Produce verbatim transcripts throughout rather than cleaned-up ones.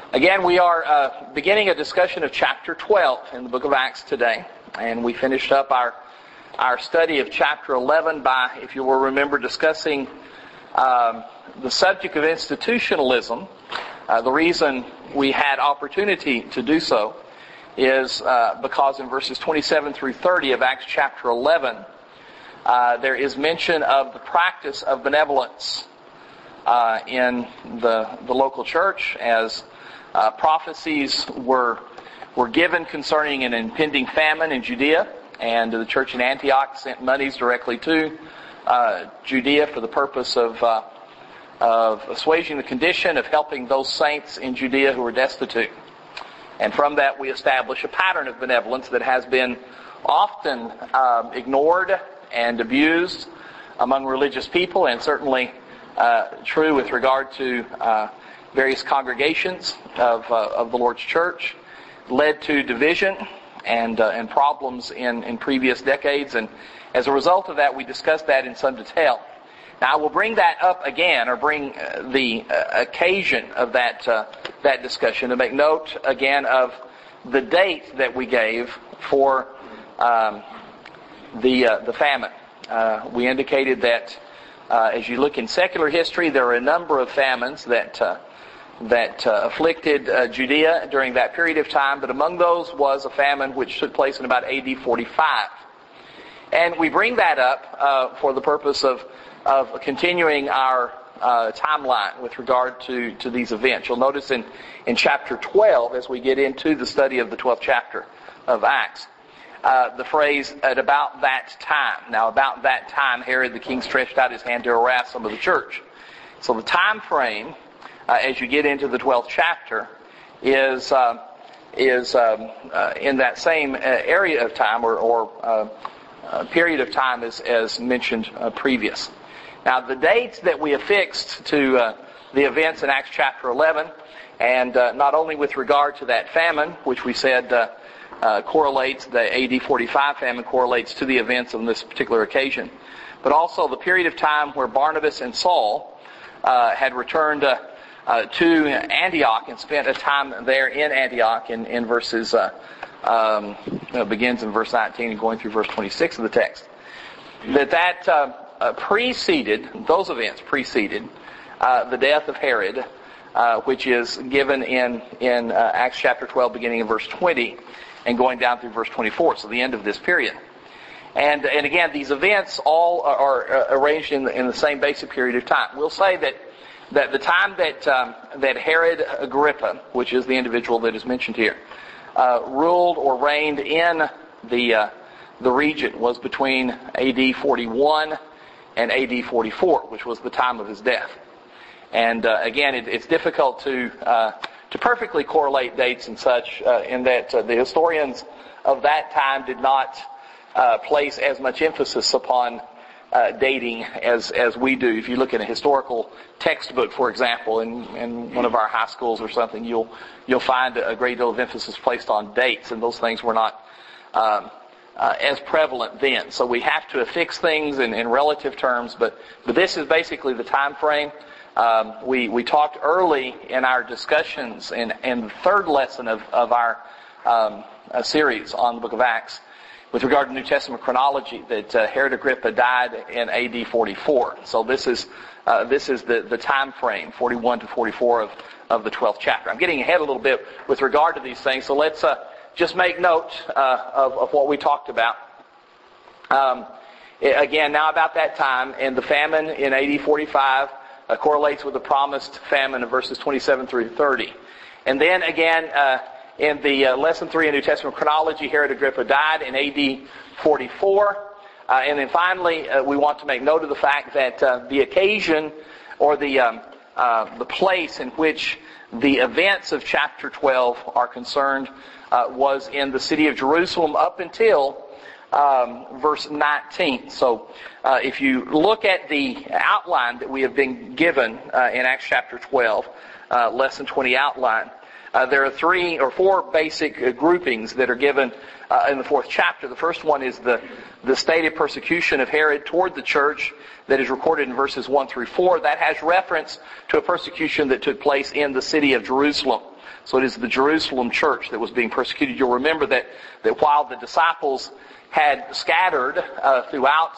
Again, we are uh, beginning a discussion of chapter twelve in the book of Acts today. And we finished up our our study of chapter eleven by, if you will remember, discussing um, the subject of institutionalism. Uh, the reason we had opportunity to do so is uh, because in verses twenty-seven through thirty of Acts chapter eleven, uh, there is mention of the practice of benevolence uh, in the, the local church as Uh, prophecies were were given concerning an impending famine in Judea, and the church in Antioch sent monies directly to uh, Judea for the purpose of uh, of assuaging the condition, of helping those saints in Judea who were destitute. And from that we establish a pattern of benevolence that has been often um, ignored and abused among religious people, and certainly uh, true with regard to uh, various congregations of uh, of the Lord's church, led to division and uh, and problems in, in previous decades. And as a result of that, we discussed that in some detail. Now, I will bring that up again, or bring uh, the uh, occasion of that uh, that discussion to make note again of the date that we gave for um, the uh, the famine. Uh, we indicated that uh, as you look in secular history, there are a number of famines that Uh, that uh, afflicted uh, Judea during that period of time, but among those was a famine which took place in about A D forty-five. And we bring that up uh, for the purpose of, of continuing our uh, timeline with regard to, to these events. You'll notice in, in chapter twelve, as we get into the study of the twelfth chapter of Acts, uh, the phrase, at about that time. Now, about that time, Herod the king stretched out his hand to harass some of the church. So the time frame, Uh, as you get into the twelfth chapter, is uh, is um, uh, in that same uh, area of time or, or uh, uh, period of time as, as mentioned uh, previous. Now, the dates that we affixed to uh, the events in Acts chapter eleven, and uh, not only with regard to that famine, which we said uh, uh, correlates, the A D forty-five famine correlates to the events on this particular occasion, but also the period of time where Barnabas and Saul uh, had returned uh, Uh, to Antioch and spent a time there in Antioch in, in verses, uh, um, it begins in verse nineteen and going through verse twenty-six of the text. That that uh, uh, preceded, those events preceded uh, the death of Herod, uh, which is given in, in uh, Acts chapter twelve beginning in verse twenty and going down through verse twenty-four, so the end of this period. And, and again, these events all are, are arranged in the, in the same basic period of time. We'll say that that the time that um, that Herod Agrippa, which is the individual that is mentioned here, uh, ruled or reigned in the uh, the region was between A D forty-one and A D forty-four, which was the time of his death. And uh, again, it, it's difficult to uh, to perfectly correlate dates and such, uh, in that uh, the historians of that time did not uh, place as much emphasis upon Uh, dating as as we do. If you look at a historical textbook, for example, in, in one of our high schools or something, you'll you'll find a great deal of emphasis placed on dates, and those things were not um, uh, as prevalent then. So we have to affix things in, in relative terms, but but this is basically the time frame. Um, we we talked early in our discussions in in the third lesson of of our um, series on the book of Acts, with regard to New Testament chronology, that uh, Herod Agrippa died in A D forty-four. So this is uh, this is the, the time frame, forty-one to forty-four of, of the twelfth chapter. I'm getting ahead a little bit with regard to these things, so let's uh, just make note uh, of, of what we talked about. Um, again, now about that time, and the famine in A D forty-five uh, correlates with the promised famine of verses twenty-seven through thirty. And then again, uh, in the uh, lesson three in New Testament chronology, Herod Agrippa died in A D forty-four. Uh, and then finally, uh, we want to make note of the fact that uh, the occasion or the um, uh, the place in which the events of chapter twelve are concerned uh, was in the city of Jerusalem up until um, verse nineteen. So uh, if you look at the outline that we have been given uh, in Acts chapter twelve, uh, lesson twenty outline, Uh, there are three or four basic uh, groupings that are given uh, in the fourth chapter. The first one is the, the stated persecution of Herod toward the church that is recorded in verses one through four. That has reference to a persecution that took place in the city of Jerusalem. So it is the Jerusalem church that was being persecuted. You'll remember that, that while the disciples had scattered uh, throughout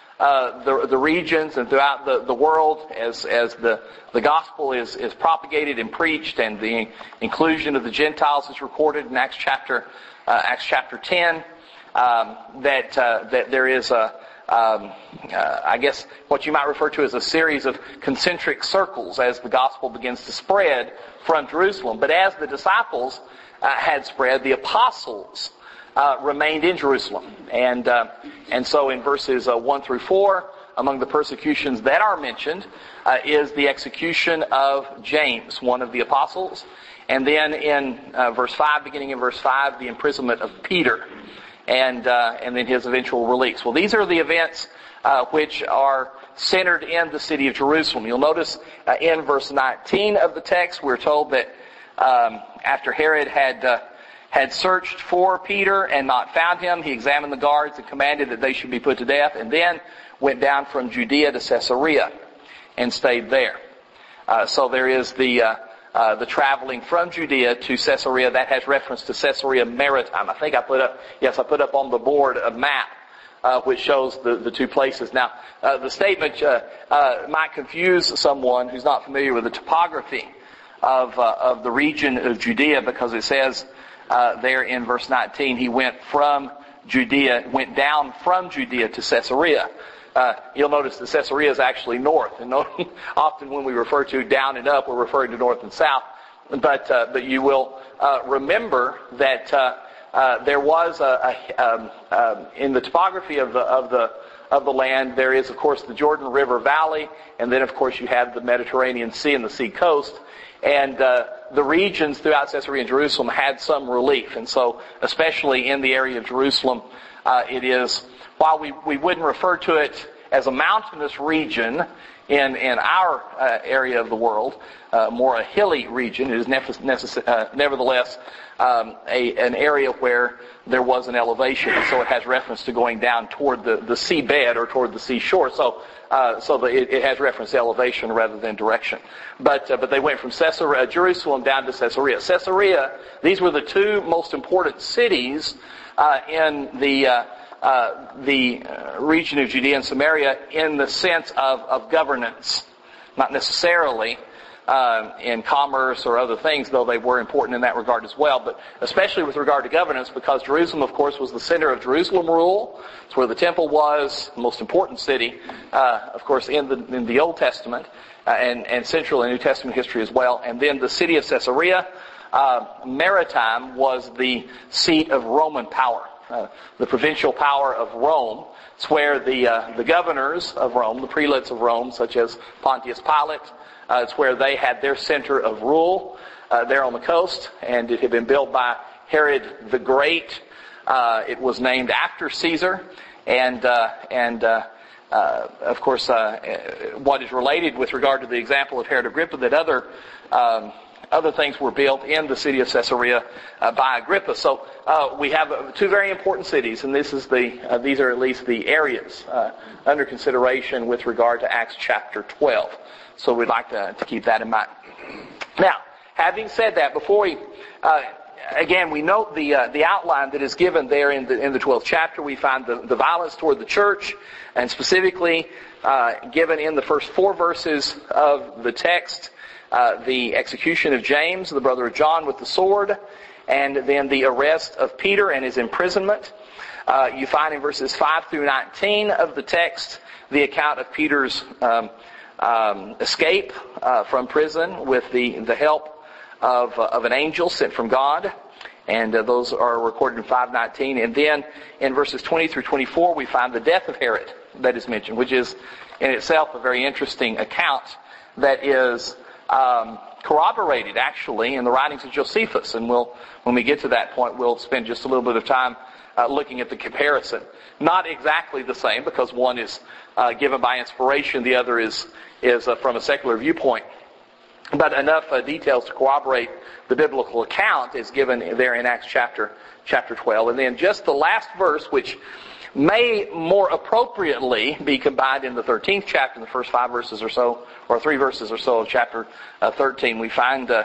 uh, the, the regions and throughout the, the world as, as the, the gospel is, is propagated and preached, and the inclusion of the Gentiles is recorded in Acts chapter, uh, Acts chapter ten, um, that, uh, that there is a, Um, uh, I guess what you might refer to as a series of concentric circles as the gospel begins to spread from Jerusalem. But as the disciples uh, had spread, the apostles uh, remained in Jerusalem. And uh, and so in verses uh, one through four, among the persecutions that are mentioned uh, is the execution of James, one of the apostles. And then in uh, verse five, beginning in verse five, the imprisonment of Peter. And uh, and then his eventual release. Well, these are the events uh, which are centered in the city of Jerusalem. You'll notice uh, in verse nineteen of the text, we're told that um, after Herod had uh, had searched for Peter and not found him, he examined the guards and commanded that they should be put to death, and then went down from Judea to Caesarea and stayed there. Uh, so there is the uh, Uh, the traveling from Judea to Caesarea. That has reference to Caesarea Maritime. I think I put up, yes, I put up on the board a map uh, which shows the, the two places. Now, uh, the statement uh, uh, might confuse someone who's not familiar with the topography of uh, of the region of Judea, because it says uh, there in verse nineteen, he went from Judea, went down from Judea to Caesarea. Uh, you'll notice that Caesarea is actually north, and no, often when we refer to down and up, we're referring to north and south. But uh, but you will uh, remember that uh, uh, there was a, a um, um, in the topography of the of the of the land, there is of course the Jordan River Valley, and then of course you have the Mediterranean Sea and the sea coast, and uh, the regions throughout Caesarea and Jerusalem had some relief, and so especially in the area of Jerusalem, uh, it is. While we, we wouldn't refer to it as a mountainous region in, in our uh, area of the world, uh, more a hilly region, it is necess- necess- uh, nevertheless um, a, an area where there was an elevation. So it has reference to going down toward the, the seabed or toward the seashore. So uh, so the, it, it has reference to elevation rather than direction. But uh, but they went from Caesarea, Jerusalem down to Caesarea. Caesarea, these were the two most important cities uh, in the uh, Uh, the uh, region of Judea and Samaria in the sense of, of governance, not necessarily uh, in commerce or other things, though they were important in that regard as well, but especially with regard to governance, because Jerusalem, of course, was the center of Jerusalem rule. It's where the temple was, the most important city, uh, of course, in the in the Old Testament uh, and, and central and New Testament history as well. And then the city of Caesarea uh, Maritime was the seat of Roman power. Uh, the provincial power of Rome. It's where the uh, the governors of Rome, the prelates of Rome, such as Pontius Pilate, uh, it's where they had their center of rule uh, there on the coast, and it had been built by Herod the Great. Uh, it was named after Caesar, and uh, and uh, uh, of course, uh, what is related with regard to the example of Herod Agrippa, that other um, Other things were built in the city of Caesarea uh, by Agrippa. So uh, we have uh, two very important cities, and this is the uh, these are at least the areas uh, under consideration with regard to Acts chapter twelve. So we'd like to, to keep that in mind. Now, having said that, before we uh, again we note the uh, the outline that is given there in the in the twelfth chapter. We find the, the violence toward the church, and specifically uh, given in the first four verses of the text. Uh, the execution of James, the brother of John, with the sword, and then the arrest of Peter and his imprisonment. Uh, you find in verses five through nineteen of the text the account of Peter's um, um, escape uh, from prison with the, the help of, uh, of an angel sent from God. And uh, those are recorded in five nineteen. And then in verses twenty through twenty-four we find the death of Herod that is mentioned, which is in itself a very interesting account that is Um, corroborated actually in the writings of Josephus, and we'll, when we get to that point, we'll spend just a little bit of time uh, looking at the comparison. Not exactly the same, because one is uh, given by inspiration, the other is is uh, from a secular viewpoint. But enough uh, details to corroborate the biblical account is given there in Acts chapter chapter twelve, and then just the last verse, which may more appropriately be combined in the thirteenth chapter, in the first five verses or so, or three verses or so of chapter uh, thirteen. We find uh,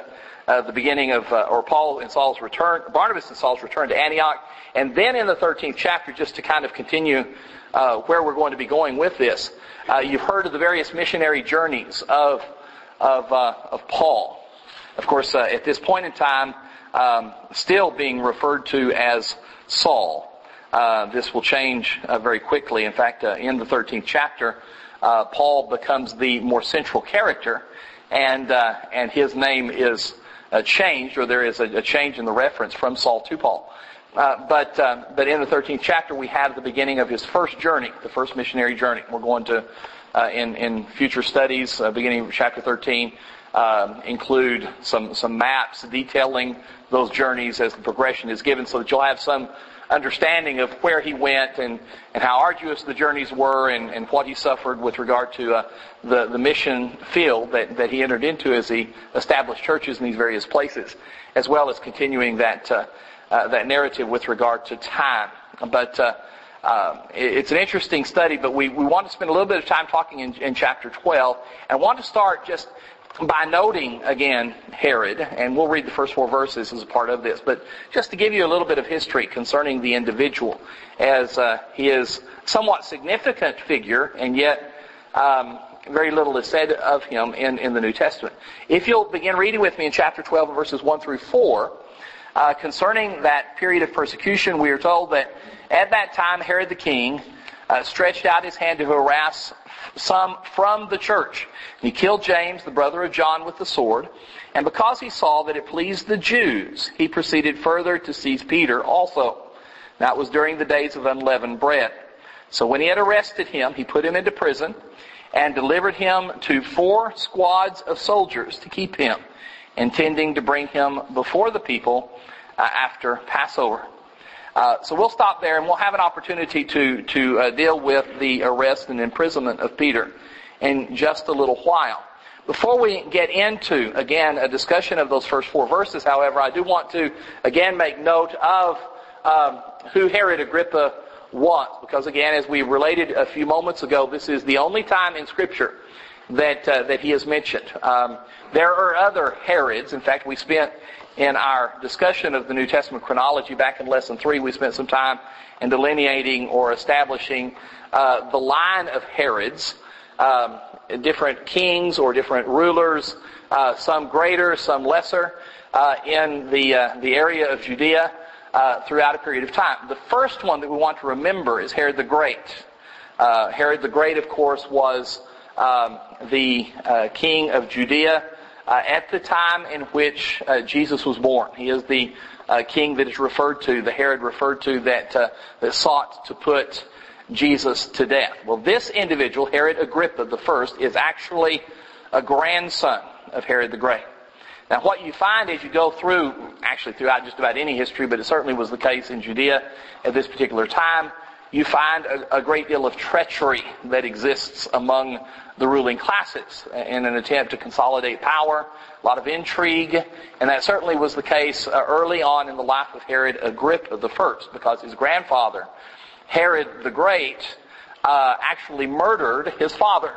uh, the beginning of, uh, or Paul and Saul's return, Barnabas and Saul's return to Antioch. And then in the thirteenth chapter, just to kind of continue uh, where we're going to be going with this, uh, you've heard of the various missionary journeys of of, uh, of Paul. Of course, uh, at this point in time, um, still being referred to as Saul. Uh, this will change uh, very quickly. In fact, uh, in the thirteenth chapter, uh, Paul becomes the more central character, and uh, and his name is uh, changed, or there is a, a change in the reference from Saul to Paul. Uh, but uh, but in the thirteenth chapter, we have the beginning of his first journey, the first missionary journey. We're going to, uh, in in future studies, uh, beginning of chapter thirteen, uh, include some some maps detailing those journeys as the progression is given, so that you'll have some understanding of where he went and, and how arduous the journeys were and, and what he suffered with regard to uh, the, the mission field that, that he entered into as he established churches in these various places, as well as continuing that uh, uh, that narrative with regard to time. But uh, uh, it's an interesting study, but we, we want to spend a little bit of time talking in, in chapter twelve. And I want to start just by noting, again, Herod, and we'll read the first four verses as a part of this, but just to give you a little bit of history concerning the individual, as uh, he is a somewhat significant figure, and yet um, very little is said of him in, in the New Testament. If you'll begin reading with me in chapter twelve, verses one through four, uh, concerning that period of persecution, we are told that at that time Herod the king uh, stretched out his hand to harass some from the church. He killed James, the brother of John, with the sword. And because he saw that it pleased the Jews, he proceeded further to seize Peter also. That was during the days of unleavened bread. So when he had arrested him, he put him into prison and delivered him to four squads of soldiers to keep him, intending to bring him before the people uh, after Passover. Uh, so we'll stop there, and we'll have an opportunity to to uh, deal with the arrest and imprisonment of Peter in just a little while. Before we get into, again, a discussion of those first four verses, however, I do want to, again, make note of um, who Herod Agrippa was. Because, again, as we related a few moments ago, this is the only time in Scripture that uh, that he is mentioned. Um, there are other Herods. In fact, we spent, in our discussion of the New Testament chronology back in lesson three, we spent some time in delineating or establishing uh, the line of Herods, um, different kings or different rulers, uh, some greater, some lesser, uh, in the uh, the area of Judea uh, throughout a period of time. The first one that we want to remember is Herod the Great. Uh, Herod the Great, of course, was um, the uh, king of Judea Uh, at the time in which uh, Jesus was born. He is the uh, king that is referred to, the Herod referred to, that uh, that sought to put Jesus to death. Well, this individual, Herod Agrippa the First, is actually a grandson of Herod the Great. Now, what you find as you go through, actually throughout just about any history, but it certainly was the case in Judea at this particular time, you find a, a great deal of treachery that exists among the ruling classes in an attempt to consolidate power, a lot of intrigue, and that certainly was the case uh, early on in the life of Herod Agrippa the First, because his grandfather, Herod the Great, uh, actually murdered his father.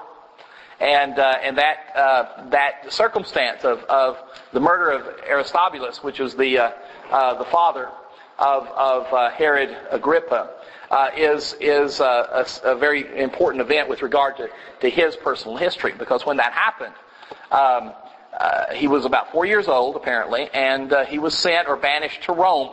And uh, and that uh, that circumstance of, of the murder of Aristobulus, which was the uh, uh, the father of of uh, Herod Agrippa, Uh, is is uh, a, a very important event with regard to, to his personal history, because when that happened, um, uh, he was about four years old apparently, and uh, he was sent or banished to Rome.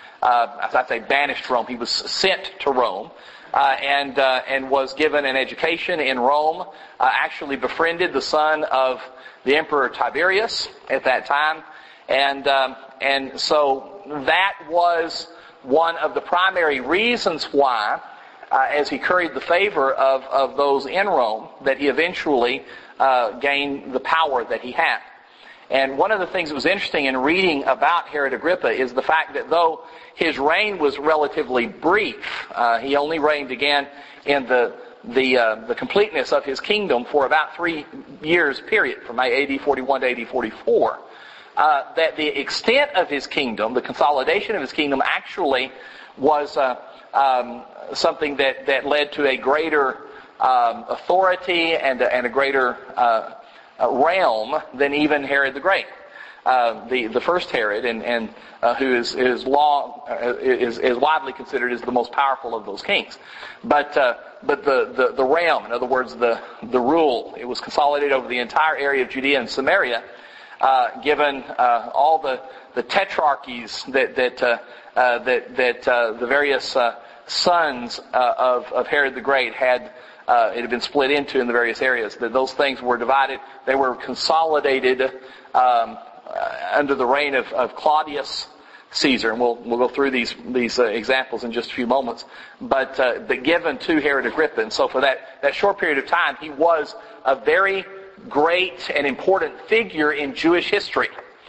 Uh, as I say, banished to Rome, he was sent to Rome, uh, and uh, and was given an education in Rome. Uh, actually befriended the son of the Emperor Tiberius at that time, and um, and so that was one of the primary reasons why, uh, as he curried the favor of, of those in Rome, that he eventually uh, gained the power that he had. And one of the things that was interesting in reading about Herod Agrippa is the fact that though his reign was relatively brief, uh, he only reigned again in the the uh, the completeness of his kingdom for about three years period, from A D forty-one to A D forty-four. Uh, that the extent of his kingdom, the consolidation of his kingdom, actually was uh, um, something that, that led to a greater um, authority and, and a greater uh, uh, realm than even Herod the Great. uh, the the first Herod, and and uh, who is is long uh, is is widely considered as the most powerful of those kings. But uh, but the, the the realm, in other words, the the rule, it was consolidated over the entire area of Judea and Samaria, uh, given uh, all the the tetrarchies that that uh, uh, that that uh, the various uh, sons uh, of of Herod the Great had. Uh, it had been split into in the various areas. That those things were divided. They were consolidated um, uh, under the reign of, of Claudius Caesar, and we'll we'll go through these these uh, examples in just a few moments. But uh, but given to Herod Agrippa, and so for that that short period of time, he was a very great and important figure in Jewish history.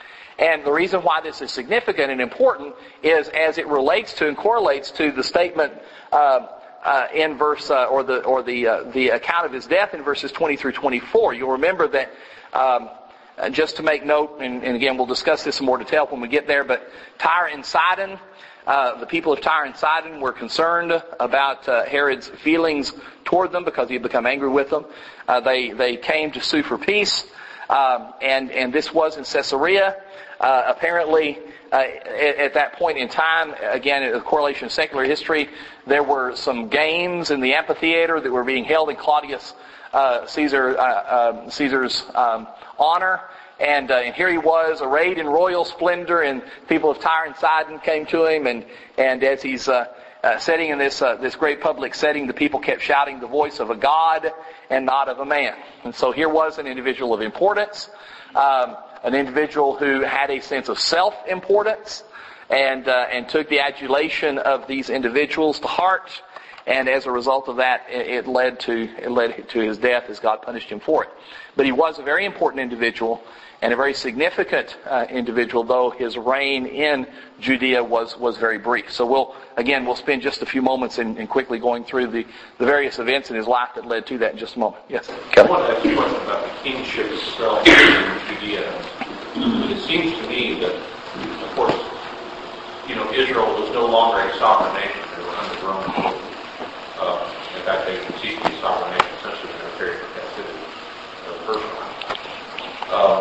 And the reason why this is significant and important is as it relates to and correlates to the statement. Uh, Uh, in verse uh, or the or the uh, the account of his death in verses twenty through twenty-four. You'll remember that um, just to make note, and, and again we'll discuss this in more detail when we get there. But Tyre and Sidon, uh, the people of Tyre and Sidon were concerned about uh, Herod's feelings toward them because he had become angry with them. Uh, they they came to sue for peace, um, and and this was in Caesarea. Uh, apparently. Uh, at, at that point in time, again, a correlation of secular history, there were some games in the amphitheater that were being held in Claudius uh, Caesar uh, uh, Caesar's um, honor, and, uh, and here he was, arrayed in royal splendor, and people of Tyre and Sidon came to him, and and as he's uh, uh, sitting in this uh, this great public setting, the people kept shouting the voice of a god and not of a man, and so here was an individual of importance. Um, An individual who had a sense of self-importance and uh, and took the adulation of these individuals to heart, and as a result of that, it, it led to it led to his death as God punished him for it. But he was a very important individual and a very significant uh, individual, though his reign in Judea was was very brief. So we'll again we'll spend just a few moments in, in quickly going through the, the various events in his life that led to that in just a moment. Yes. I want to ask you a question about the kingship itself in Judea. It seems to me that, of course, you know, Israel was no longer a sovereign nation. They were under Roman rule. Uh, in fact, they ceased to be a sovereign nation essentially in their period of captivity, the first one. Um,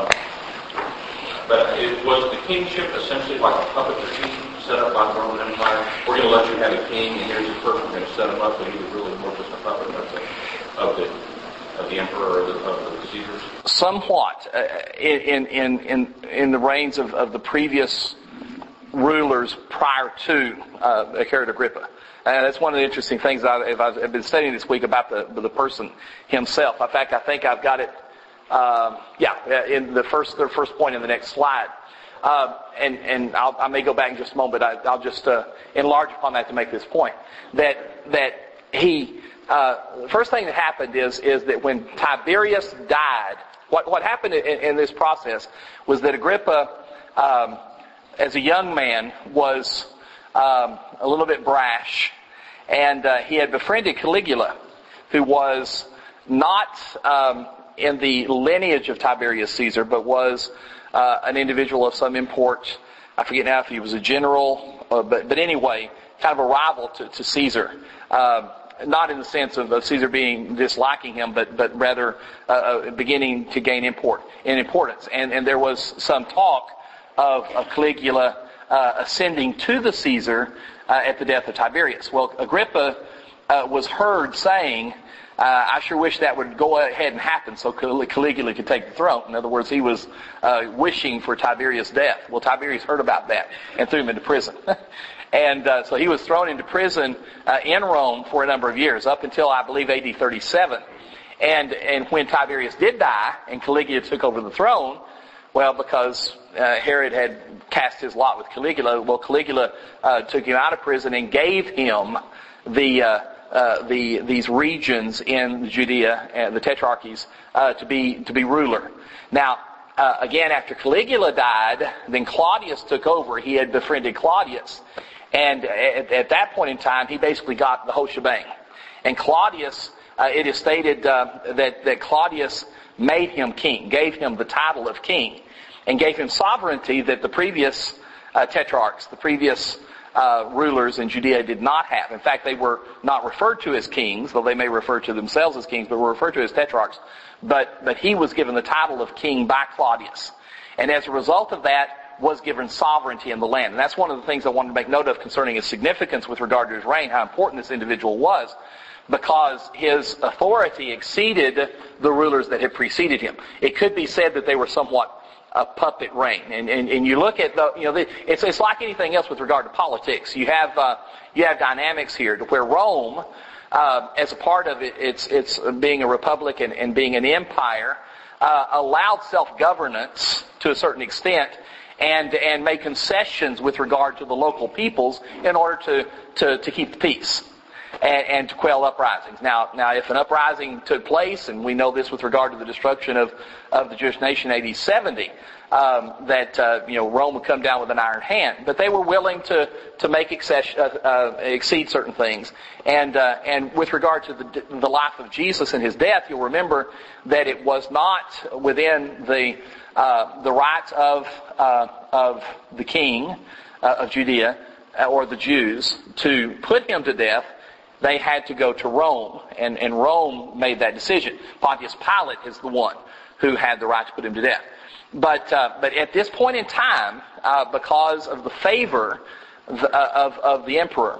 but it, was the kingship essentially like a puppet regime set up by the Roman Empire? We're going to let you have a king, and here's your person. We're going to set him up, but he was really more just a puppet of the of the, of the emperor or the, of the Caesars. Somewhat uh, in in in in the reigns of, of the previous rulers prior to uh, Herod Agrippa, and that's one of the interesting things I've, I've been studying this week about the the person himself. In fact, I think I've got it. Uh, yeah, in the first the first point in the next slide, uh, and and I'll, I may go back in just a moment, but I, I'll just uh, enlarge upon that to make this point that that he. Uh, the first thing that happened is is that when Tiberius died, what what happened in, in this process was that Agrippa, um, as a young man, was um, a little bit brash, and uh, he had befriended Caligula, who was not um, in the lineage of Tiberius Caesar, but was uh, an individual of some import. I forget now if he was a general, uh, but but anyway, kind of a rival to, to Caesar. Uh, Not in the sense of, of Caesar being disliking him, but but rather uh, beginning to gain import in importance. And and there was some talk of, of Caligula uh, ascending to the Caesar uh, at the death of Tiberius. Well, Agrippa uh, was heard saying, uh, "I sure wish that would go ahead and happen, so Caligula could take the throne." In other words, he was uh, wishing for Tiberius' death. Well, Tiberius heard about that and threw him into prison. And uh, so he was thrown into prison uh, in Rome for a number of years, up until, I believe, A D thirty-seven. And and when Tiberius did die and Caligula took over the throne, well, because uh, Herod had cast his lot with Caligula, well, Caligula uh, took him out of prison and gave him the uh, uh, the these regions in Judea, uh, the tetrarchies, uh, to be to be ruler. Now, uh, again, after Caligula died, then Claudius took over. He had befriended Claudius. And at, at that point in time, he basically got the whole shebang. And Claudius, uh, it is stated uh, that, that Claudius made him king, gave him the title of king, and gave him sovereignty that the previous uh, tetrarchs, the previous uh, rulers in Judea did not have. In fact, they were not referred to as kings, though they may refer to themselves as kings, but were referred to as tetrarchs. But, but he was given the title of king by Claudius. and as a result of that, was given sovereignty in the land. And that's one of the things I wanted to make note of concerning his significance with regard to his reign, how important this individual was, because his authority exceeded the rulers that had preceded him. It could be said that they were somewhat a puppet reign. And, and, and you look at the, you know, the, it's, it's like anything else with regard to politics. You have, uh, you have dynamics here to where Rome, uh, as a part of it, it's, it's being a republic and, and being an empire, uh, allowed self-governance to a certain extent, and and made concessions with regard to the local peoples in order to, to, to keep the peace and, and to quell uprisings. Now, now, if an uprising took place, and we know this with regard to the destruction of, of the Jewish nation in A D seventy, um, that uh, you know Rome would come down with an iron hand, but they were willing to to make excess, uh, uh, exceed certain things. And uh, and with regard to the the life of Jesus and his death, you'll remember that it was not within the Uh, the rights of uh, of the king uh, of Judea uh, or the Jews to put him to death. They had to go to Rome, and, and Rome made that decision. Pontius Pilate is the one who had the right to put him to death. But uh, but at this point in time, uh, because of the favor of, of, of the emperor,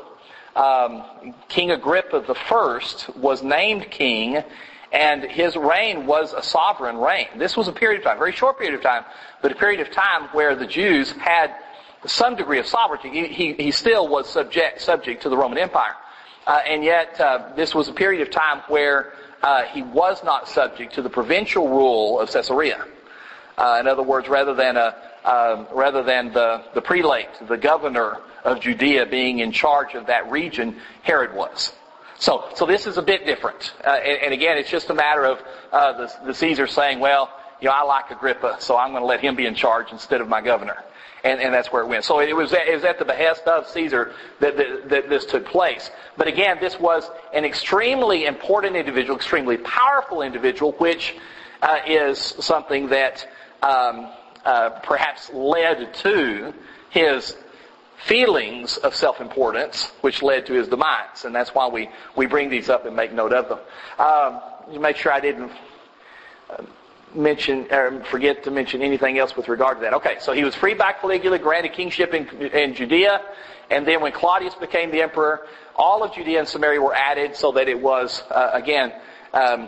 um, King Agrippa the First was named king. And his reign was a sovereign reign. This was a period of time, a very short period of time, but a period of time where the Jews had some degree of sovereignty. He, he, he still was subject subject to the Roman Empire. Uh, and yet, uh, this was a period of time where uh, he was not subject to the provincial rule of Caesarea. Uh, in other words, rather than a um, rather than the, the prelate, the governor of Judea being in charge of that region, Herod was. So, so this is a bit different. Uh, and, and again, it's just a matter of uh, the, the Caesar saying, well, you know, I like Agrippa, so I'm going to let him be in charge instead of my governor. And, and that's where it went. So it was, it was at the behest of Caesar that, that, that this took place. But again, this was an extremely important individual, extremely powerful individual, which uh, is something that um, uh, perhaps led to his feelings of self-importance, which led to his demise. And that's why we, we bring these up and make note of them. Um, to make sure I didn't uh, mention or forget to mention anything else with regard to that. Okay, so he was freed by Caligula, granted kingship in, in Judea, and then when Claudius became the emperor, all of Judea and Samaria were added so that it was, uh, again, um,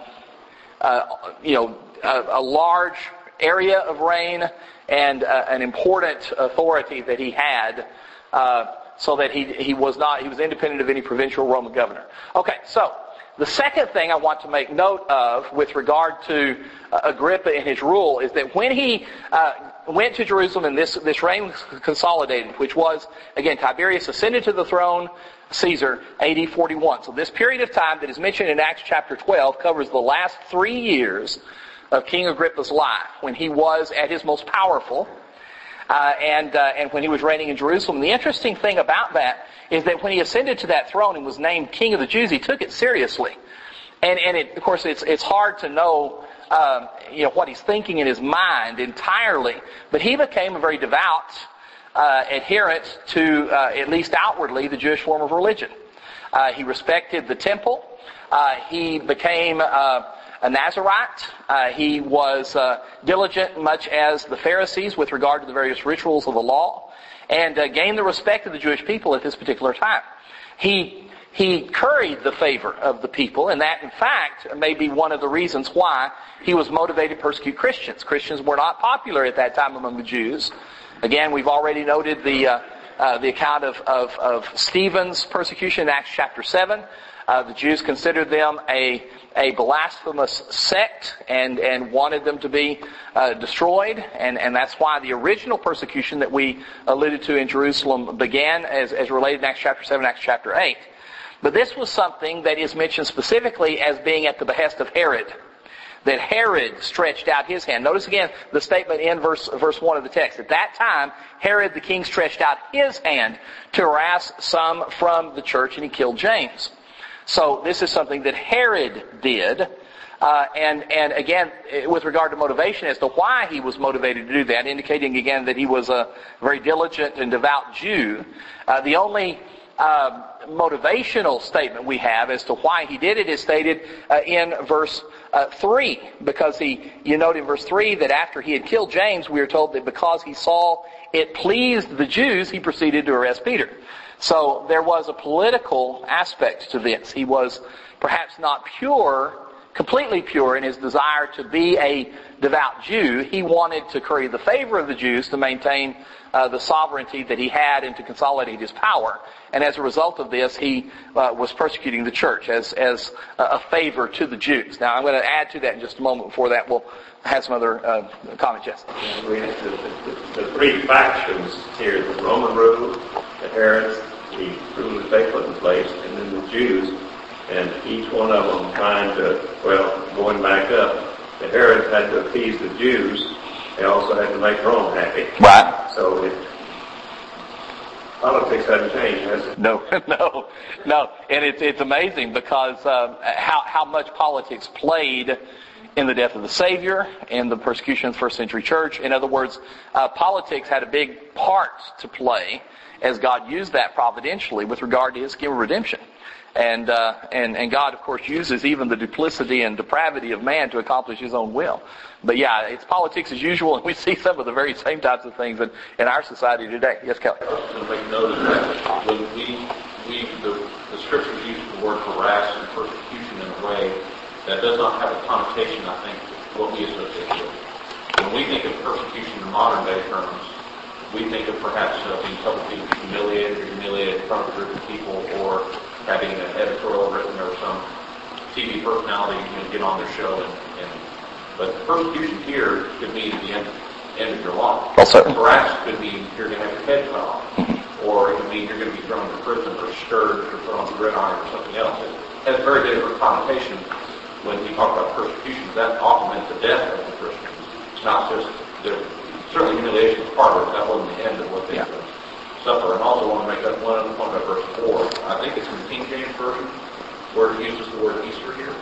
uh, you know, a, a large area of reign and uh, an important authority that he had. Uh, so that he he was not, he was independent of any provincial Roman governor. Okay, so the second thing I want to make note of with regard to uh, Agrippa and his rule is that when he uh, went to Jerusalem and this, this reign was consolidated, which was, again, Tiberius ascended to the throne, Caesar, A D forty-one. So this period of time that is mentioned in Acts chapter twelve covers the last three years of King Agrippa's life when he was at his most powerful. Uh, and uh, and when he was reigning in Jerusalem. And the interesting thing about that is that when he ascended to that throne and was named King of the Jews, he took it seriously. And and it, of course, it's it's hard to know um, you know what he's thinking in his mind entirely. But he became a very devout uh, adherent to, uh, at least outwardly, the Jewish form of religion. Uh, he respected the temple. Uh, he became Uh, a Nazirite. Uh, he was uh, diligent, much as the Pharisees, with regard to the various rituals of the law, and uh, gained the respect of the Jewish people at this particular time. He he curried the favor of the people, and that, in fact, may be one of the reasons why he was motivated to persecute Christians. Christians were not popular at that time among the Jews. Again, we've already noted the uh, uh, the account of, of, of Stephen's persecution in Acts chapter seven. Uh, the Jews considered them a a blasphemous sect and and wanted them to be uh, destroyed, and and that's why the original persecution that we alluded to in Jerusalem began as as related in Acts chapter seven, Acts chapter eight. But this was something that is mentioned specifically as being at the behest of Herod. That Herod stretched out his hand. Notice again the statement in verse verse one of the text. At that time, Herod the king stretched out his hand to harass some from the church, and he killed James. So this is something that Herod did. Uh, and, and again, with regard to motivation as to why he was motivated to do that, indicating again that he was a very diligent and devout Jew, uh, the only uh, motivational statement we have as to why he did it is stated uh, in verse uh, three. Because he, you note in verse three that after he had killed James, we are told that because he saw it pleased the Jews, he proceeded to arrest Peter. So there was a political aspect to this. He was perhaps not pure, completely pure in his desire to be a devout Jew. He wanted to curry the favor of the Jews to maintain uh, the sovereignty that he had and to consolidate his power. And as a result of this, he uh, was persecuting the church as as a favor to the Jews. Now, I'm going to add to that in just a moment. Before that, we'll have some other uh, comments. Yes? We have the, the, the three factions here: the Roman rule, the Herods, the rulers they put in place, and then the Jews. And each one of them trying to, well, going back up, the Herods had to appease the Jews. They also had to make Rome happy. Right. So it, politics hasn't changed, has it? No, no, no. And it's it's amazing because uh, how how much politics played in the death of the Savior, in the persecution of the first century church. In other words, uh, politics had a big part to play as God used that providentially with regard to His scheme of redemption. And, uh, and, and God, of course, uses even the duplicity and depravity of man to accomplish His own will. But yeah, it's politics as usual, and we see some of the very same types of things in, in our society today. Yes, Kelly? I was going to make note of that. When we, we the, the Scriptures use the word harass and persecution in a way that does not have a connotation, I think, what we associate with. When we think of persecution in modern day terms, we think of perhaps uh, being publicly humiliated or humiliated in front of a group of people, or having an editorial written or some T V personality, you know, get on their show. And, and but persecution here could mean the end, end of your life. Well, certainly. Harass could mean you're going to have your head cut off, mm-hmm. or it could mean you're going to be thrown to prison or scourged or thrown on the gridiron or something else. It has a very different connotation when we talk about persecution. That often meant the death of the Christians. It's not just the certainly humiliation was part of it. That wasn't the end of what they yeah. did. Suffer. And also want to make that one other point about verse four. I think it's in the King James Version where it uses the word Easter here.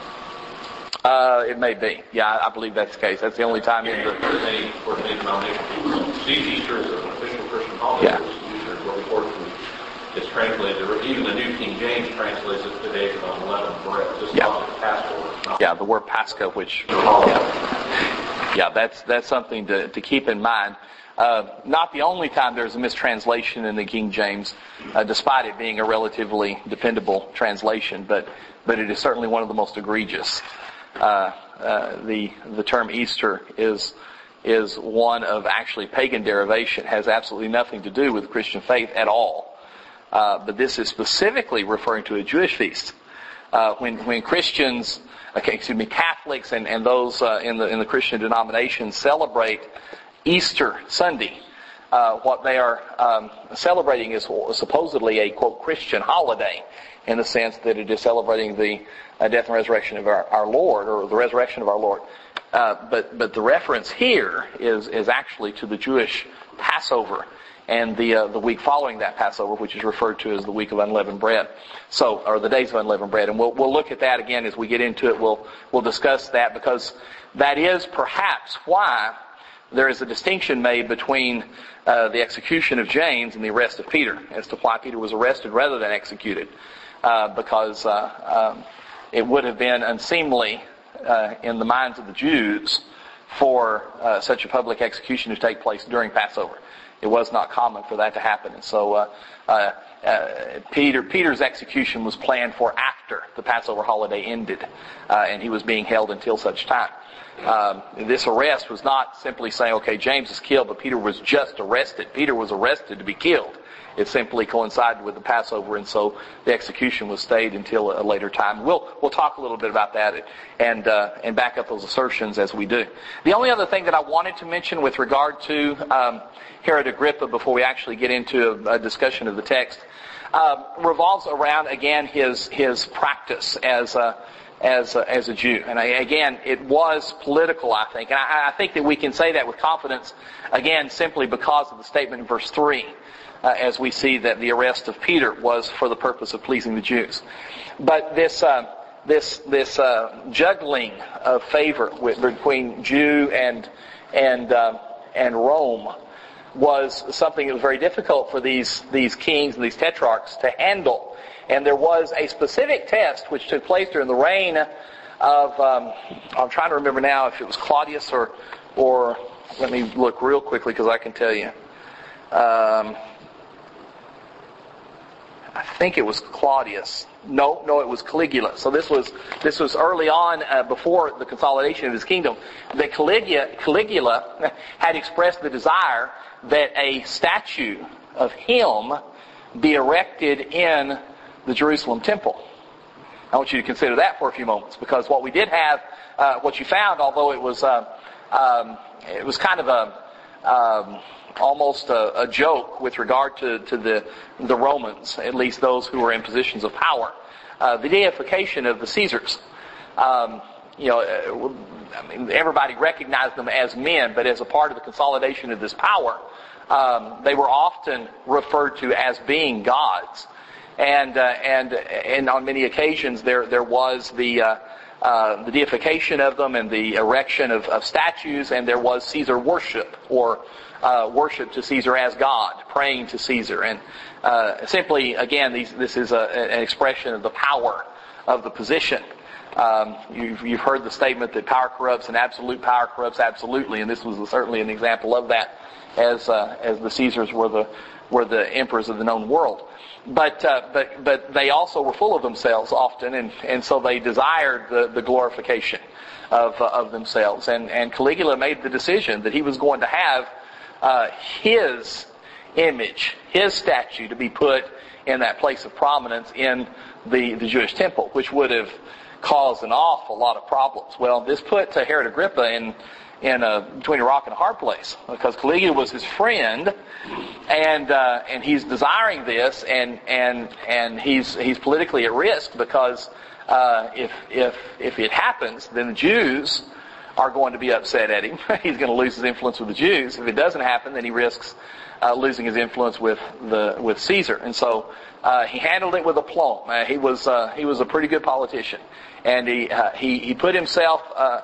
Uh, it may be. Yeah, I believe that's the case. That's the only time in the... Where many, where many denominations see Easter as an official Christian holiday. Yeah. Easter is what reportedly is translated. Even the New King James translates it today as unleavened bread. Just yeah. calls it Passover. Yeah, the word Pascha, which... Yeah, yeah that's, that's something to, to keep in mind. Uh, not the only time there's a mistranslation in the King James, uh, despite it being a relatively dependable translation, but but it is certainly one of the most egregious. Uh, uh, the the term Easter is is one of actually pagan derivation, has absolutely nothing to do with Christian faith at all. Uh, but this is specifically referring to a Jewish feast. Uh, when when Christians, okay, excuse me, Catholics and and those uh, in the in the Christian denominations celebrate Easter Sunday, uh, what they are um, celebrating is supposedly a, quote, Christian holiday, in the sense that it is celebrating the uh, death and resurrection of our, our Lord, or the resurrection of our Lord. Uh, but but the reference here is is actually to the Jewish Passover and the uh, the week following that Passover, which is referred to as the week of unleavened bread. So, or the days of unleavened bread, and we'll we'll look at that again as we get into it. We'll we'll discuss that, because that is perhaps why there is a distinction made between uh, the execution of James and the arrest of Peter, as to why Peter was arrested rather than executed. Uh, because uh, um, it would have been unseemly uh, in the minds of the Jews for uh, such a public execution to take place during Passover. It was not common for that to happen. And so uh, uh, uh, Peter Peter's execution was planned for after the Passover holiday ended, uh, and he was being held until such time. Um, this arrest was not simply saying, okay, James is killed, but Peter was just arrested. Peter was arrested to be killed. It simply coincided with the Passover, and so the execution was stayed until a later time. We'll we'll talk a little bit about that and uh, and back up those assertions as we do. The only other thing that I wanted to mention with regard to um, Herod Agrippa, before we actually get into a, a discussion of the text, uh, revolves around again his his practice as a as a, as a Jew. And I, again, it was political, I think. And I, I think that we can say that with confidence, again, simply because of the statement in verse three, uh, as we see that the arrest of Peter was for the purpose of pleasing the Jews. But this uh, this this uh, juggling of favor with, between Jew and and uh, and Rome was something that was very difficult for these, these kings and these tetrarchs to handle. And there was a specific test which took place during the reign of, um, I'm trying to remember now if it was Claudius or, or let me look real quickly because I can tell you. Um, I think it was Claudius. No, no, it was Caligula. So this was this was early on, uh, before the consolidation of his kingdom, that Caligula, Caligula had expressed the desire that a statue of him be erected in the Jerusalem temple. I want you to consider that for a few moments, because what we did have, uh, what you found, although it was uh, um, it was kind of a um, almost a, a joke with regard to, to the the Romans, at least those who were in positions of power, uh, the deification of the Caesars. Um, you know, I mean, everybody recognized them as men, but as a part of the consolidation of this power, um, they were often referred to as being gods. And uh, and and on many occasions there there was the uh, uh, the deification of them and the erection of, of statues, and there was Caesar worship, or uh, worship to Caesar as God, praying to Caesar, and uh, simply again these, this is a, an expression of the power of the position. Um, you've, you've heard the statement that power corrupts and absolute power corrupts absolutely, and this was certainly an example of that, as uh, as the Caesars were the were the emperors of the known world. But uh, but but they also were full of themselves often, and, and so they desired the, the glorification of uh, of themselves. And and Caligula made the decision that he was going to have uh, his image, his statue, to be put in that place of prominence in the the Jewish temple, which would have caused an awful lot of problems. Well, this put uh, Herod Agrippa in in a, between a rock and a hard place, because Caligula was his friend, and uh, and he's desiring this, and and and he's he's politically at risk, because uh, if if if it happens, then the Jews are going to be upset at him. He's going to lose his influence with the Jews. If it doesn't happen, then he risks uh, losing his influence with the with Caesar. And so uh, he handled it with aplomb. Uh, he was uh, he was a pretty good politician, and he uh, he he put himself Uh,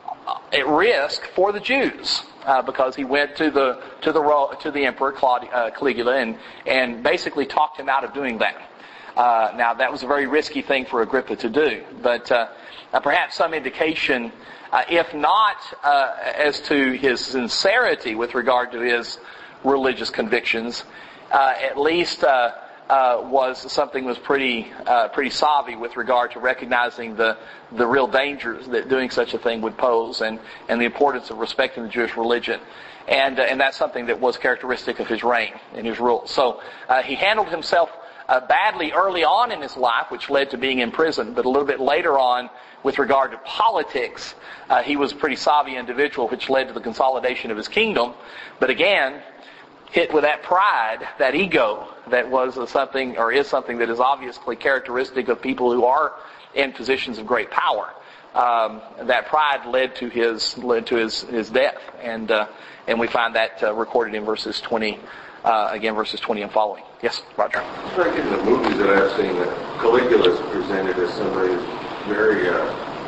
at risk for the Jews, uh, because he went to the to the to the emperor Claudi, uh, Caligula and and basically talked him out of doing that. Uh, now that was a very risky thing for Agrippa to do, but uh, uh, perhaps some indication, uh, if not uh, as to his sincerity with regard to his religious convictions, uh, at least uh, uh, was something was pretty uh, pretty savvy with regard to recognizing the the real dangers that doing such a thing would pose, and, and the importance of respecting the Jewish religion. And uh, and that's something that was characteristic of his reign and his rule. So uh, he handled himself uh, badly early on in his life, which led to being imprisoned. But a little bit later on, with regard to politics, uh, he was a pretty savvy individual, which led to the consolidation of his kingdom. But again, hit with that pride, that ego, that was something, or is something, that is obviously characteristic of people who are in positions of great power. Um, that pride led to his led to his, his death, and uh, and we find that uh, recorded in verses twenty, uh, again verses twenty and following. Yes, Roger. It's like in the movies that I've seen, that Caligula is presented as somebody who's very uh,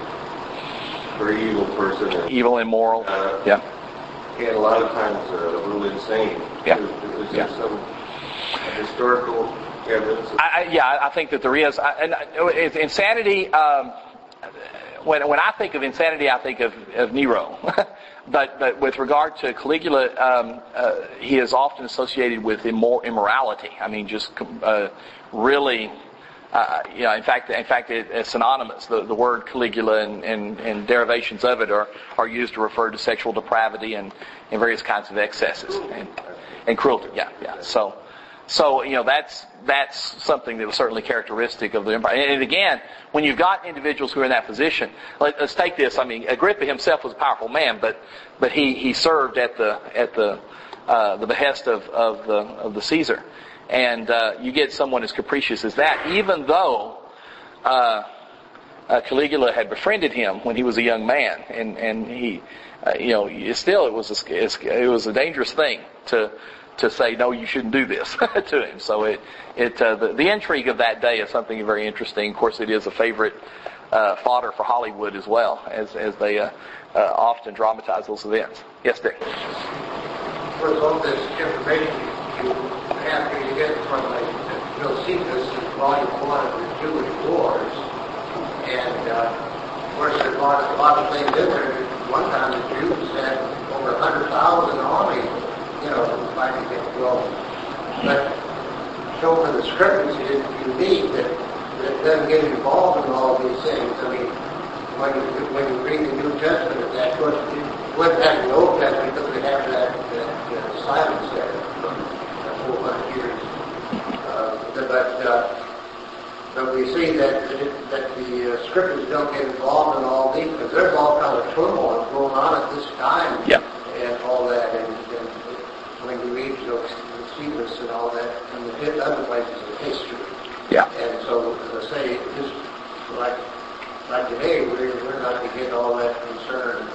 very evil person. And, evil, immoral. Uh, yeah. And a lot of times uh, a little insane. Yeah. Is, is there yeah. some historical evidence? I, I, yeah, I think that there is. I, and it's insanity. Um, when when I think of insanity, I think of, of Nero. but but with regard to Caligula, um, uh, he is often associated with immor- immorality. I mean, just uh, really. Uh, you know, in fact, in fact, it, it's synonymous. The, the word Caligula and, and, and derivations of it are, are used to refer to sexual depravity and, and various kinds of excesses and, and cruelty. Yeah, yeah. So, so you know, that's that's something that was certainly characteristic of the empire. And, and again, when you've got individuals who are in that position, let, let's take this. I mean, Agrippa himself was a powerful man, but but he, he served at the at the uh, the behest of, of the of the Caesar. And uh, you get someone as capricious as that, even though uh, uh, Caligula had befriended him when he was a young man, and and he, uh, you know, still it was a, it was a dangerous thing to to say no, you shouldn't do this to him. So it it uh, the, the intrigue of that day is something very interesting. Of course, it is a favorite uh, fodder for Hollywood as well, as as they uh, uh, often dramatize those events. Yes, Dick. course, all this information you have to get from like Josephus in Volume One of the Jewish Wars, and uh, of course there's a lot, a lot of things in there. One time the Jews had over a hundred thousand army, you know, fighting against Rome. But so for the scriptures, it is unique that that doesn't get involved in all these things. I mean, when you when you read the New Testament, that of course you wouldn't have the Old Testament because we have that, that, that silence there for a whole bunch of years. Uh, but uh, but we see that that the uh, scriptures don't get involved in all these because there's all kind of turmoil going on at this time, yeah. and all that. And, and when you read Josephus and all that, and the other places of history, yeah. And so, as I say, just like like today, we're we're not to get all that concerned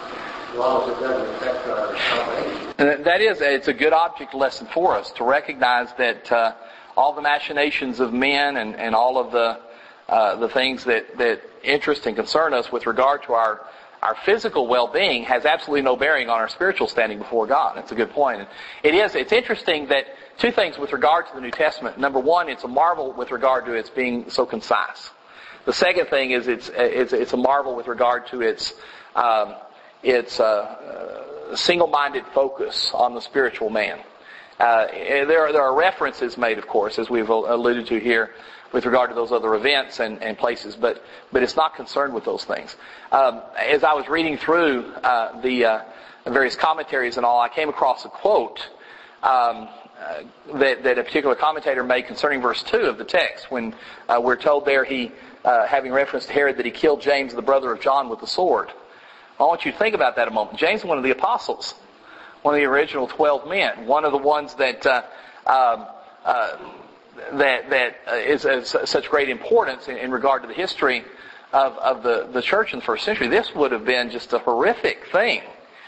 as long as it doesn't affect our salvation. And that is, it's a good object lesson for us to recognize that uh, all the machinations of men and, and all of the uh, the things that, that interest and concern us with regard to our, our physical well-being has absolutely no bearing on our spiritual standing before God. That's a good point. And it is, it's interesting that two things with regard to the New Testament. Number one, it's a marvel with regard to its being so concise. The second thing is it's it's, it's a marvel with regard to its um, its uh, uh, single-minded focus on the spiritual man. Uh, there are, there are references made, of course, as we've alluded to here, with regard to those other events and, and places, but but it's not concerned with those things. Um, as I was reading through uh, the uh, various commentaries and all, I came across a quote um, uh, that, that a particular commentator made concerning verse two of the text, when uh, we're told there he, uh, having reference to Herod, that he killed James, the brother of John, with the sword. I want you to think about that a moment. James is one of the apostles, one of the original twelve men, one of the ones that uh, um, uh, that that is of such great importance in, in regard to the history of, of the, the church in the first century. This would have been just a horrific thing,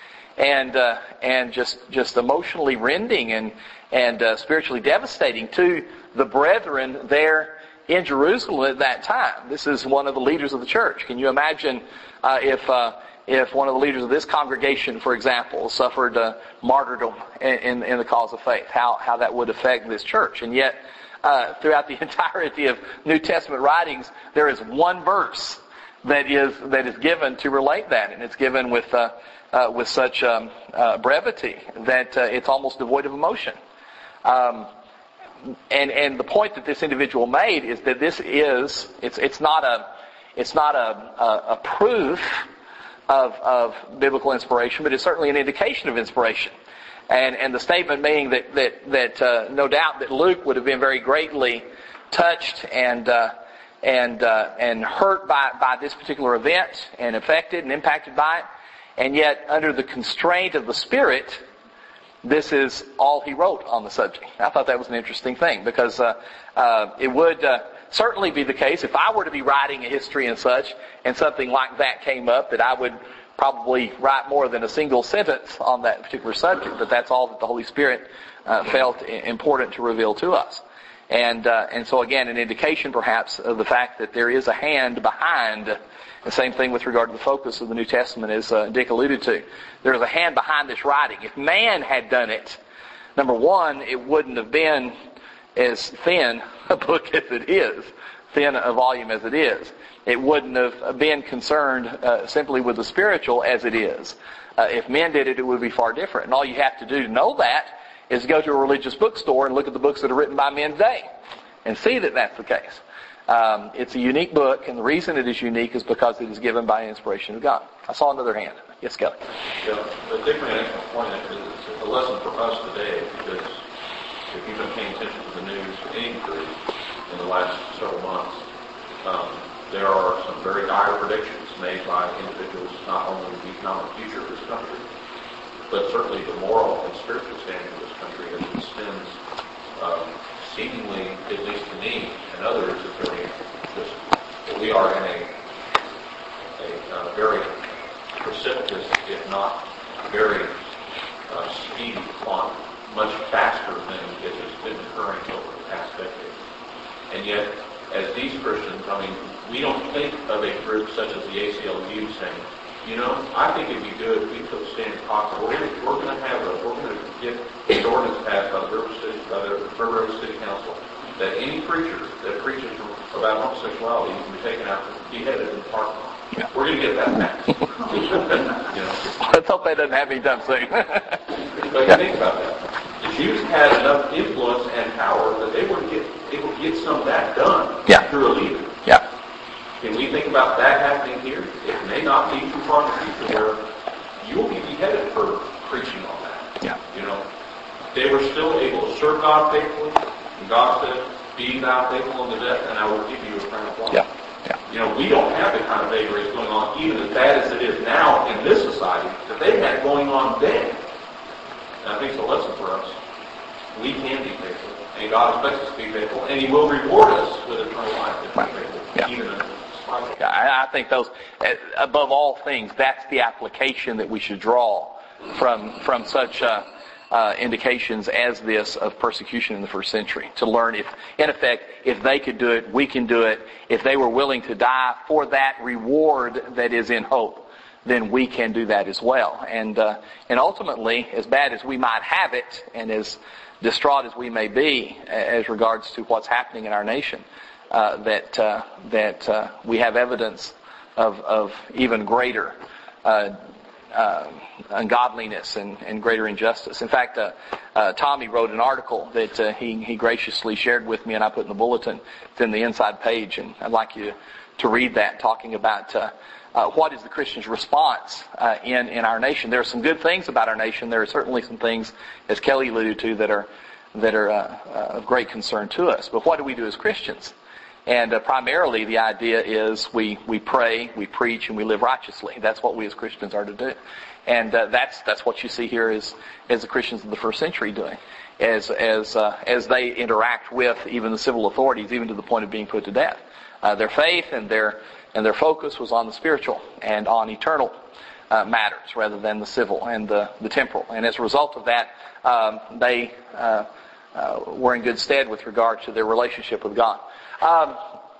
and uh, and just just emotionally rending and and uh, spiritually devastating to the brethren there in Jerusalem at that time. This is one of the leaders of the church. Can you imagine uh, if uh, if one of the leaders of this congregation, for example, suffered uh, martyrdom in, in, in the cause of faith? How how that would affect this church? And yet, uh, throughout the entirety of New Testament writings, there is one verse that is that is given to relate that, and it's given with uh, uh, with such um, uh, brevity that uh, it's almost devoid of emotion. Um, and and the point that this individual made is that this is it's it's not a it's not a a, a proof of of biblical inspiration, but it's certainly an indication of inspiration. And and the statement being that that that uh, no doubt that Luke would have been very greatly touched and uh, and uh, and hurt by by this particular event and affected and impacted by it, and yet under the constraint of the Spirit, this is all he wrote on the subject. I thought that was an interesting thing, because uh, uh, it would uh, certainly be the case if I were to be writing a history and such, and something like that came up, that I would probably write more than a single sentence on that particular subject. But that's all that the Holy Spirit uh, felt important to reveal to us. And uh, and so again, an indication perhaps of the fact that there is a hand behind. The same thing with regard to the focus of the New Testament, as uh, Dick alluded to. There is a hand behind this writing. If man had done it, number one, it wouldn't have been as thin a book as it is, thin a volume as it is. It wouldn't have been concerned uh, simply with the spiritual as it is. Uh, if men did it, it would be far different. And all you have to do to know that is go to a religious bookstore and look at the books that are written by men today and see that that's the case. Um, it's a unique book, and the reason it is unique is because it is given by inspiration of God. I saw another hand. Yes, Kelly. Yeah, but Dick made an excellent point. It's a lesson for us today, because if you've been paying attention to the news to any degree in the last several months, um, there are some very dire predictions made by individuals, not only the economic future of this country, but certainly the moral and spiritual standing of this country as it spends um, seemingly, at least to me and others, is very just that we are in a, a, a very precipitous, if not very uh, speedy climb, much faster than it has been occurring over the past decade. And yet, as these Christians, I mean, we don't think of a group such as the A C L U saying, You know, I think it'd be good if we took a stand possible. We're gonna, we're going to have a, we're going to get an ordinance passed by the River City, by the River Oaks City Council that any preacher that preaches about homosexuality can be taken out and beheaded in the parking lot. Yeah. We're going to get that passed. You know. Let's hope that doesn't happen anytime soon. But you think about that. The Jews had enough influence and power that they would get able to get some of that done Yeah. through a leader. Yeah. Can we think about that happening here? It may not be too far in the future where you will be beheaded for preaching on that. Yeah. You know, they were still able to serve God faithfully, and God said, "Be thou faithful unto death, and I will give you eternal life." Yeah. Yeah. You know, we don't have the kind of vagaries going on, even as bad as it is now in this society, that they had going on then. And I think it's a lesson for us. We can be faithful, and God expects us to be faithful, and He will reward us with eternal life if we're faithful, Yeah. even in Yeah, I, I think those, above all things, that's the application that we should draw from from such uh, uh, indications as this of persecution in the first century. To learn if, in effect, if they could do it, we can do it. If they were willing to die for that reward that is in hope, then we can do that as well. And uh, and ultimately, as bad as we might have it, and as distraught as we may be as regards to what's happening in our nation, Uh, that uh, that uh, we have evidence of, of even greater uh, uh, ungodliness and, and greater injustice. In fact, uh, uh, Tommy wrote an article that uh, he, he graciously shared with me, and I put in the bulletin. It's in the inside page, and I'd like you to read that, talking about uh, uh, what is the Christian's response uh, in, in our nation. There are some good things about our nation. There are certainly some things, as Kelly alluded to, that are, that are uh, uh, of great concern to us. But what do we do as Christians? And uh, primarily the idea is we, we pray, we preach, and we live righteously. That's what we as Christians are to do. And uh, that's that's what you see here as, as the Christians of the first century doing. As as uh, as they interact with even the civil authorities, even to the point of being put to death. Uh, their faith and their and their focus was on the spiritual and on eternal uh, matters rather than the civil and the, the temporal. And as a result of that, um, they uh, uh, were in good stead with regard to their relationship with God. Um,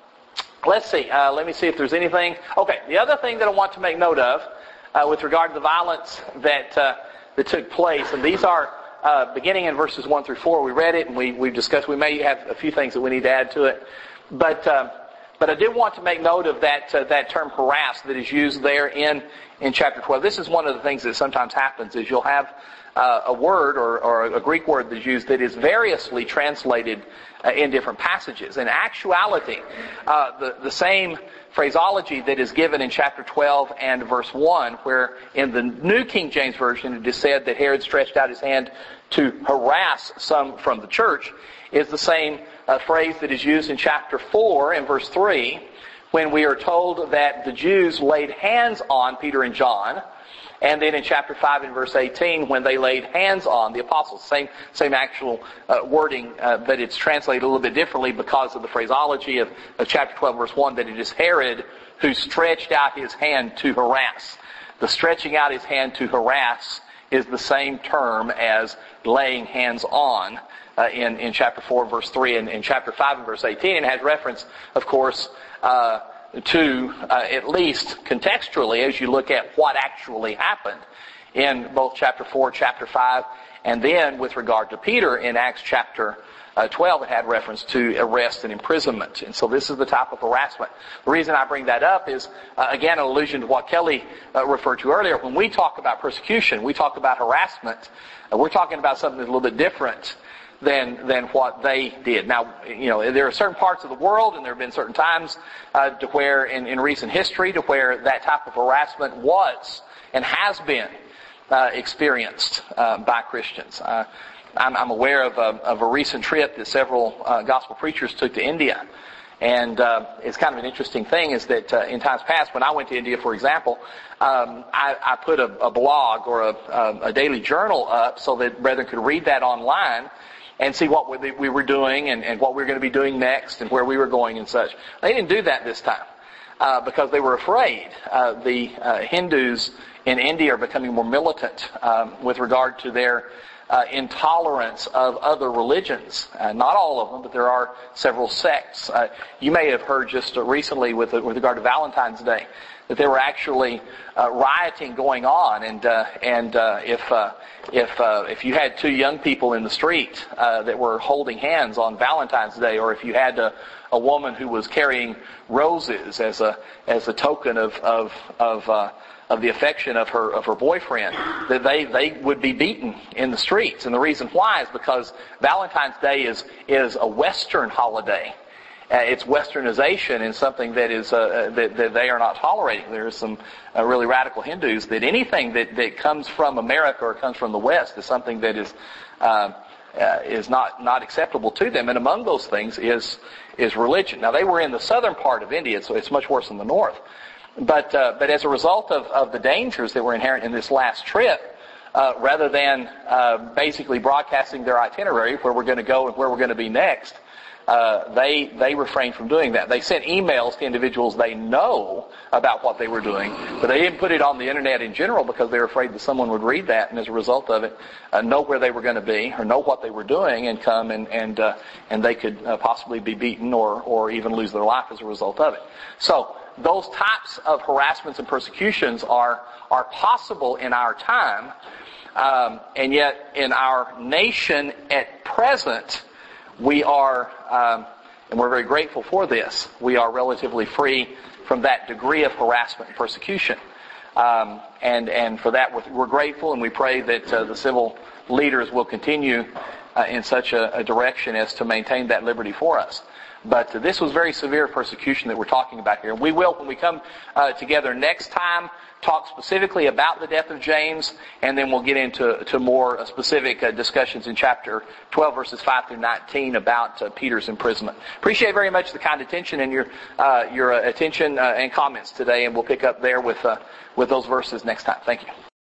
let's see. Uh, let me see if there's anything. Okay, the other thing that I want to make note of uh, with regard to the violence that uh, that took place, and these are uh, beginning in verses one through four. We read it and we we've discussed. We may have a few things that we need to add to it, but uh, but I did want to make note of that uh, that term harass that is used there in in chapter twelve. This is one of the things that sometimes happens: is you'll have uh, a word or, or a Greek word that's used that is variously translated Uh, in different passages. In actuality, uh, the, the same phraseology that is given in chapter twelve and verse one, where in the New King James Version it is said that Herod stretched out his hand to harass some from the church, is the same uh, phrase that is used in chapter four and verse three, when we are told that the Jews laid hands on Peter and John. And then in chapter five and verse eighteen, when they laid hands on the apostles, same same actual uh, wording, uh, but it's translated a little bit differently because of the phraseology of, of chapter twelve verse one, that it is Herod who stretched out his hand to harass. The stretching out his hand to harass is the same term as laying hands on uh, in, in chapter four verse three and in chapter five and verse eighteen. And it has reference, of course, uh, to, uh, at least contextually, as you look at what actually happened in both chapter four, chapter five, and then with regard to Peter in Acts chapter uh, twelve, it had reference to arrest and imprisonment. And so this is the type of harassment. The reason I bring that up is, uh, again, an allusion to what Kelly uh, referred to earlier. When we talk about persecution, we talk about harassment. Uh, we're talking about something that's a little bit different than than what they did. Now, you know, there are certain parts of the world, and there have been certain times uh, to where, in, in recent history, to where that type of harassment was and has been uh, experienced uh, by Christians. Uh, I'm, I'm aware of a, of a recent trip that several uh, gospel preachers took to India. And uh, it's kind of an interesting thing is that uh, in times past, when I went to India, for example, um, I, I put a, a blog or a, a, a daily journal up so that brethren could read that online and see what we were doing and, and what we were going to be doing next and where we were going and such. They didn't do that this time uh, because they were afraid. Uh, the uh, Hindus in India are becoming more militant um, with regard to their uh, intolerance of other religions. Uh, not all of them, but there are several sects. Uh, you may have heard just recently with, with regard to Valentine's Day that there were actually uh, rioting going on, and uh, and uh, if uh, if uh, if you had two young people in the street uh, that were holding hands on Valentine's Day, or if you had a, a woman who was carrying roses as a as a token of of of uh, of the affection of her of her boyfriend, that they they would be beaten in the streets. And the reason why is because Valentine's Day is is a Western holiday. Uh, it's westernization and something that is uh, that, that they are not tolerating. There are some uh, really radical Hindus that anything that, that comes from America or comes from the West is something that is uh, uh, is not, not acceptable to them. And among those things is is religion. Now they were in the southern part of India, so it's much worse in the north. But uh, but as a result of, of the dangers that were inherent in this last trip, uh, rather than uh, basically broadcasting their itinerary, where we're going to go and where we're going to be next, Uh, they they refrained from doing that. They sent emails to individuals they know about what they were doing, but they didn't put it on the internet in general because they were afraid that someone would read that and as a result of it uh, know where they were going to be or know what they were doing and come and and uh, and they could uh, possibly be beaten or or even lose their life as a result of it. So those types of harassments and persecutions are are possible in our time, um, and yet in our nation at present, we are, um, and we're very grateful for this, we are relatively free from that degree of harassment and persecution. Um, and, and for that we're, we're grateful, and we pray that uh, the civil leaders will continue uh, in such a, a direction as to maintain that liberty for us. But uh, this was very severe persecution that we're talking about here. We will, when we come uh, together next time, talk specifically about the death of James, and then we'll get into to more uh, specific uh, discussions in chapter twelve, verses five through nineteen about uh, Peter's imprisonment. Appreciate very much the kind attention and your uh, your uh, attention uh, and comments today, and we'll pick up there with uh, with those verses next time. Thank you.